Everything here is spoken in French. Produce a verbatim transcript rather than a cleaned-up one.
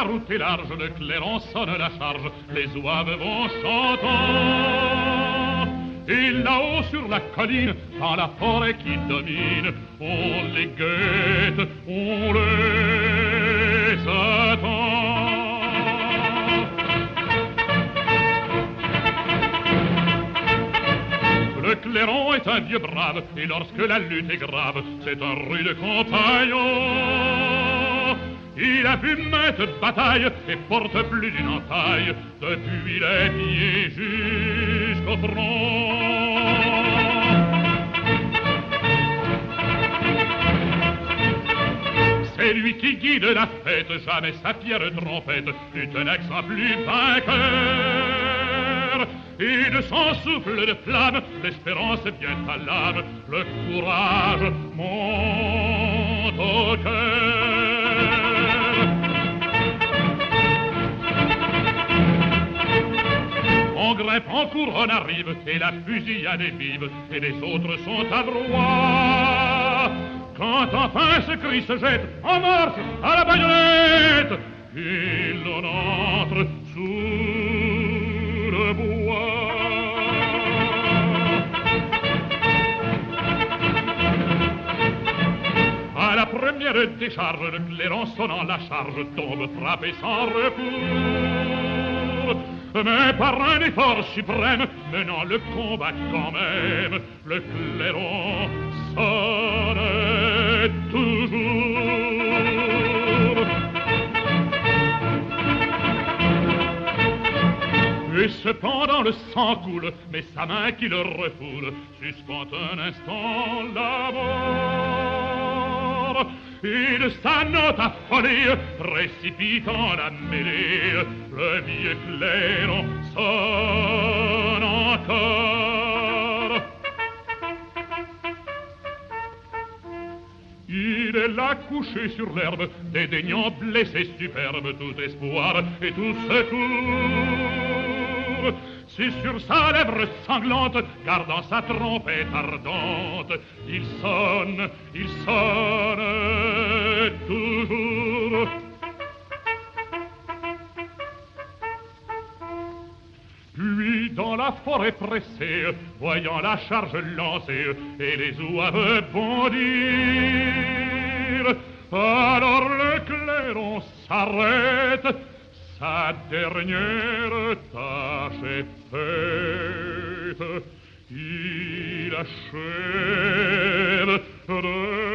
la route est large, le clairon sonne la charge, les ouaves vont chantant. Et là-haut sur la colline, dans la forêt qui domine, on les guette, on les attend. Le clairon est un vieux brave, et lorsque la lutte est grave, c'est un rude compagnon. Il a vu maintes batailles et porte plus d'une entaille, depuis les pieds jusqu'au front. C'est lui qui guide la fête, jamais sa fière trompette eut un accent plus vainqueur. Et de son souffle de flamme, l'espérance vient à l'âme, le courage monte au cœur. On grimpe, on court, on arrive, et la fusillade est vive, et les autres sont à droite. Quand enfin ce cri se jette, en marche à la baïonnette, et l'on entre sous le bois. À la première décharge, le clairon sonnant la charge tombe frappé sans recours. Mais par un effort suprême, menant le combat quand même, le clairon sonne toujours. Et cependant le sang coule, mais sa main qui le refoule suspend un instant la mort. Et de sa note affolée, précipitant la mêlée, le vieux clairon sonne encore. Il est là couché sur l'herbe, dédaignant blessé superbe tout espoir et tout secours. C'est sur sa lèvre sanglante, gardant sa trompette ardente, il sonne, il sonne toujours. Puis dans la forêt pressée, voyant la charge lancée et les ouaves bondir, alors le clairon s'arrête, sa dernière tâche est faite, il achève de